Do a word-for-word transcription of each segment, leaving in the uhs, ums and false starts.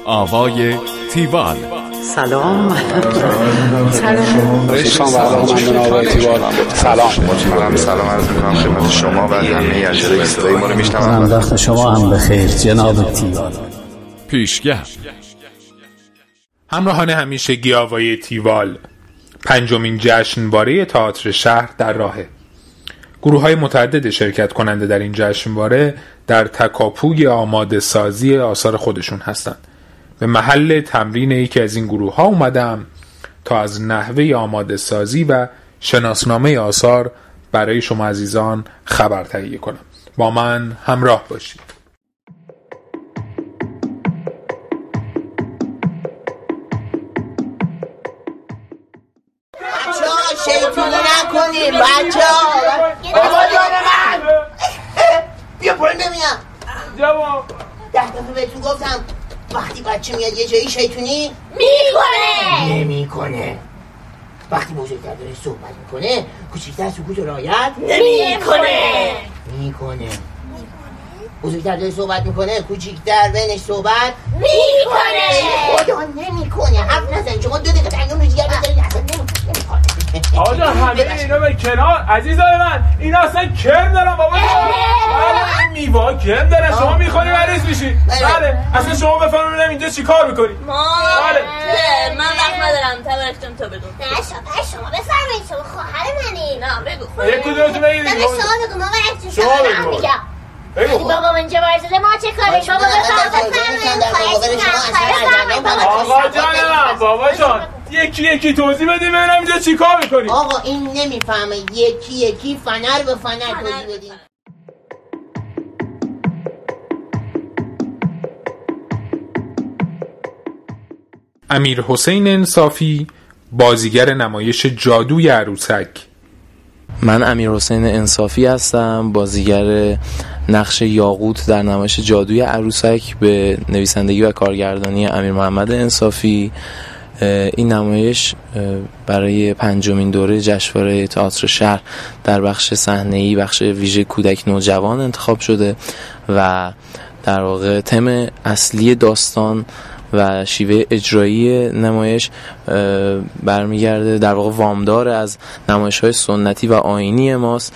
آوای تیوال. سلام. سلام. رشتان برنامه‌مندان آوای تیوال. سلام. من سلام عرض می‌کنم خدمت شما و همه اجرای صدای ما رو میشنوند. وقت شما هم بخیر جناب تیوال. پیشگه همراهان همیشگی آوای تیوال، پنجمین جشنواره تئاتر شهر در راهه. گروه‌های متعدد شرکت کننده در این جشنواره در تکاپوی آماده سازی آثار خودشون هستند. به محل تمرین یکی از این گروه‌ها اومدم تا از نحوه آماده سازی و شناسنامه آثار برای شما عزیزان خبر تهیه کنم. با من همراه باشید. شیطونه نکنیم بچه ها. بابا جان من بیا پایین ببینم. جواب ده دفعه بهتون گفتم وقتی بچه میاد یه جایی شیطونی میکنه نمیکنه. وقتی بزرگتر داره صحبت میکنه کوچیکتر سکوت و رعایت نمیکنه میکنه. بزرگتر داره صحبت میکنه کوچیکتر بینش صحبت میکنه. خدا نمیکنه. حرف نزن شما دو دقیقه تنگم رو جگر بذارید اصلا نمیکنه. آجا همه اینا به کنار عزیزای من، اینا اصلا کرم دارن بابا. بله این میوه کرم دارن. شما میخوری مریض میشی. بله اصلا شما بفرمایید اینجا چی کار میکنی؟ ما بله من وقت ندارم. تبرکتون تا بدون. نه شما شما بفرمایید. شما خواهر منی. نه بگو. یک کدومتون بگید. نه شما بگو. ما وقتی شما بگو. بگو بابا من جوار زده ما چه کاری؟ بابا بفرمایید. آقا جان من بابا جان یکی یکی توضیح بدیم ببینم اینجا چی کار میکنی. آقا این نمیفهمه. یکی یکی فنر به فنر توضیح بدیم. امیر حسین انصافی، بازیگر نمایش جادوی عروسک. من امیر حسین انصافی هستم، بازیگر نقش یاقوت در نمایش جادوی عروسک به نویسندگی و کارگردانی امیر محمد انصافی. این نمایش برای پنجمین دوره جشنواره تئاتر شهر در بخش صحنه‌ای، بخش ویژه کودک نوجوان انتخاب شده و در واقع تم اصلی داستان و شیوه اجرایی نمایش برمیگرده، در واقع وامدار از نمایش‌های سنتی و آیینی ماست.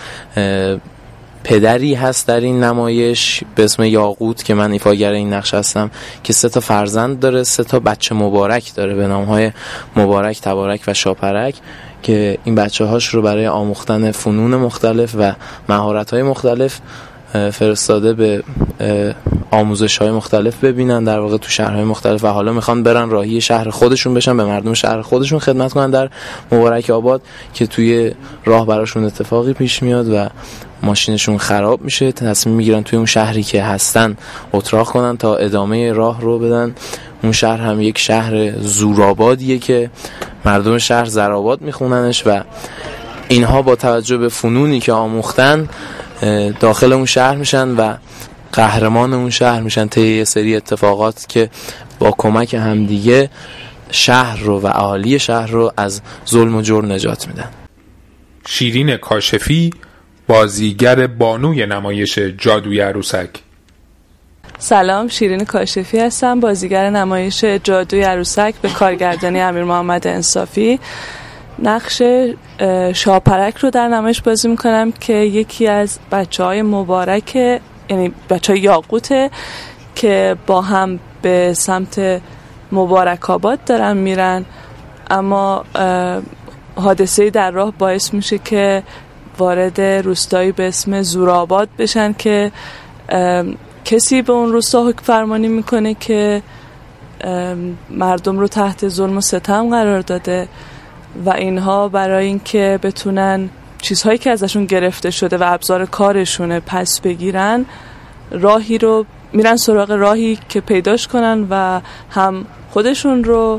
پدری هست در این نمایش به اسم یاقوت که من ایفاگر این نقش هستم که سه تا فرزند داره، سه تا بچه مبارک داره به نام‌های مبارک، تبارک و شاپرک که این بچه‌هاش رو برای آموختن فنون مختلف و مهارت‌های مختلف فرستاده به آموزش‌های مختلف ببینن در واقع تو شهرهای مختلف و حالا میخوان برن راهی شهر خودشون بشن، به مردم شهر خودشون خدمت کنن در مبارک آباد که توی راه براشون اتفاقی پیش میاد و ماشینشون خراب میشه. تصمیم میگیرن توی اون شهری که هستن اتراق کنن تا ادامه راه رو بدن. اون شهر هم یک شهر زورآبادیه که مردم شهر زرآباد میخوننش و اینها با توجه به فنونی که آموختن داخل اون شهر میشن و قهرمان اون شهر میشن طی یه سری اتفاقات که با کمک همدیگه شهر رو و اهالی شهر رو از ظلم و جور نجات میدن. شیرین کاشفی، بازیگر بانوی نمایش جادوی عروسک. سلام، شیرین کاشفی هستم، بازیگر نمایش جادوی عروسک به کارگردانی امیر محمد انصافی. نقش شاپرک رو در نمایش بازی میکنم که یکی از بچه‌های مبارک، یعنی بچه‌های یاقوته که با هم به سمت مبارک آباد دارن میرن، اما حادثه‌ای در راه باعث میشه که وارد روستایی به اسم زورآباد بشن که کسی به اون روستا حکم فرمانی میکنه که مردم رو تحت ظلم و ستم قرار داده و اینها برای اینکه بتونن چیزهایی که ازشون گرفته شده و ابزار کارشونه پس بگیرن، راهی رو میرن سراغ راهی که پیداش کنن و هم خودشون رو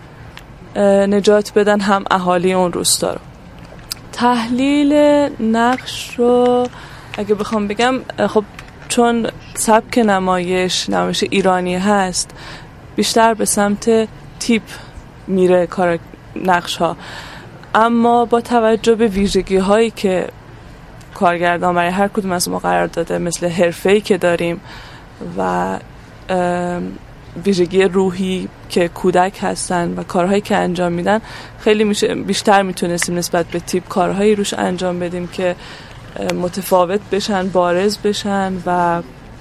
نجات بدن هم اهالی اون روستا رو. تحلیل نقش رو اگه بخوام بگم، خب چون سبک نمایش نمایش ایرانی هست بیشتر به سمت تیپ میره کار نقش ها، اما با توجه به ویژگی هایی که کارگردان برای هر کدوم از ما قرار داده، مثل حرفه‌ای که داریم و ویژگی روحی که کودک هستن و کارهایی که انجام میدن خیلی میشه بیشتر میتونستیم نسبت به تیپ کارهایی روش انجام بدیم که متفاوت بشن، بارز بشن و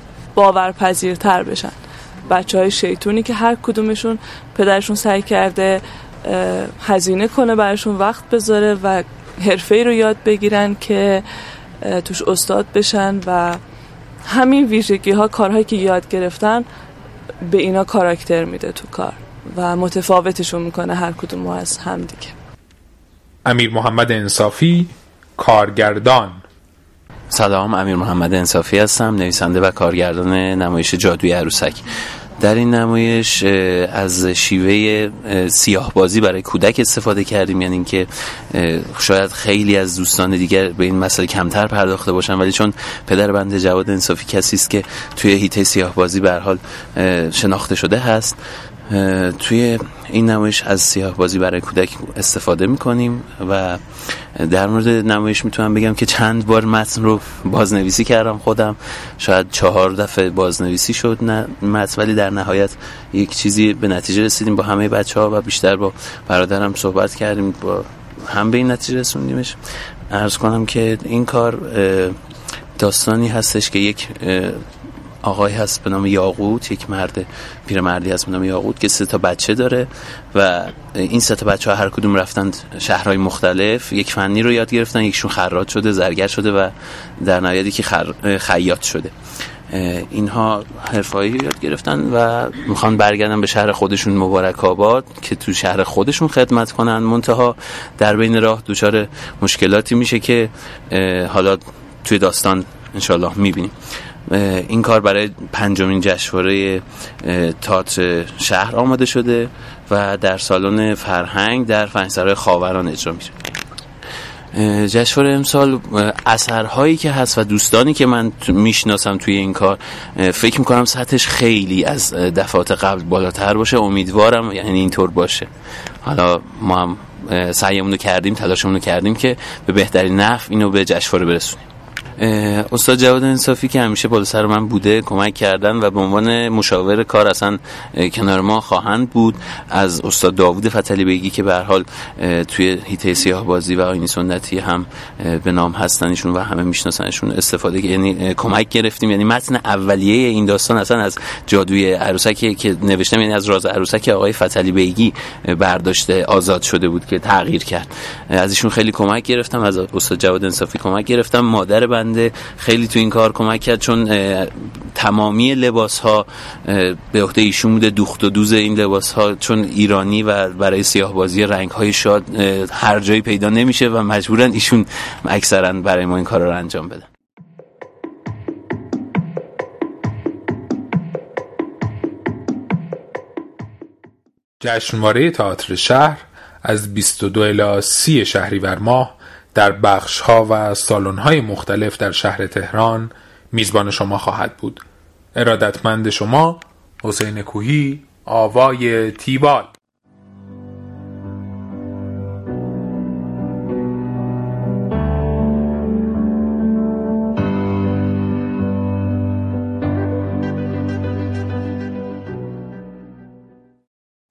باورپذیرتر بشن. بچه های شیطونی که هر کدومشون پدرشون سعی کرده هزینه کنه براشون وقت بذاره و حرفه‌ای رو یاد بگیرن که توش استاد بشن و همین ویژگی ها، کارهایی که یاد گرفتن به اینا کاراکتر میده تو کار و متفاوتشون میکنه هر کدوم از هم دیگه. امیر محمد انصافی، کارگردان. سلام، امیر محمد انصافی هستم، نویسنده و کارگردان نمایش جادوی عروسک. در این نمایش از شیوه سیاه بازی برای کودک استفاده کردیم، یعنی اینکه شاید خیلی از دوستان دیگر به این مسئله کمتر پرداخته باشن، ولی چون پدر بنده جواد انصافی کسی است که توی حیطه سیاه بازی به هر حال شناخته شده هست، توی این نمایش از سیاه بازی برای کودک استفاده میکنیم و در مورد نمایش میتونم بگم که چند بار متن رو بازنویسی کردم خودم، شاید چهار دفعه بازنویسی شد نه متن، ولی در نهایت یک چیزی به نتیجه رسیدیم با همه بچه ها و بیشتر با برادرم صحبت کردیم، با هم به این نتیجه رسوندیمش. عرض کنم که این کار داستانی هستش که یک آقای هست به نام یاقوت، یک مرد پیرمردی هست به نام یاقوت که سه تا بچه داره و این سه تا بچه ها هر کدوم رفتند شهرهای مختلف، یک فنی رو یاد گرفتن، یکشون خراط شده، زرگر شده و در نهایت که خر... خیاط شده. اینها حرفه‌ای یاد گرفتن و میخوان برگردن به شهر خودشون مبارک آباد که تو شهر خودشون خدمت کنن، منتها در بین راه دچار مشکلاتی میشه که حالا توی داستان انشالله میبینیم. این کار برای پنجمین جشنواره تئاتر شهر آماده شده و در سالن فرهنگ در فرهنگسرای خاوران اجرا میشه. جشنواره امسال اثرهایی که هست و دوستانی که من میشناسم توی این کار فکر میکنم سطحش خیلی از دفعات قبل بالاتر باشه، امیدوارم یعنی اینطور باشه. حالا ما هم سعیمون رو کردیم، تلاشمون رو کردیم که به بهترین نحو اینو به جشنواره برسونیم. استاد جواد انصافی که همیشه بالا سر من بوده، کمک کردن و به عنوان مشاور کار اصلا کنار ما خواهند بود. از استاد داوود فتحعلی بیگی که به هر حال توی حیطه سیاه بازی و آیین سنتی هم به نام هستنشون و همه میشناسنشون استفاده، یعنی کمک گرفتیم. یعنی متن اولیه این داستان اصلا از جادوی عروسک که نوشتم، یعنی از راز عروسک آقای فتحعلی بیگی برداشته آزاد شده بود که تغییر کرد. از ایشون خیلی کمک گرفتم، از استاد جواد انصافی کمک گرفتم. مادر بنده خیلی تو این کار کمک کرد چون تمامی لباس ها به عهده ایشون بوده، دوخت و دوز این لباس ها چون ایرانی و برای سیاه بازی رنگ های شاد هر جایی پیدا نمیشه و مجبورن ایشون اکثرا برای ما این کار رو انجام بدن. جشنواره تئاتر شهر از بیست و دو الی سی شهریور ماه در بخش‌ها و سالن‌های مختلف در شهر تهران میزبان شما خواهد بود. ارادتمند شما، حسین کوهی، آوای تیوال.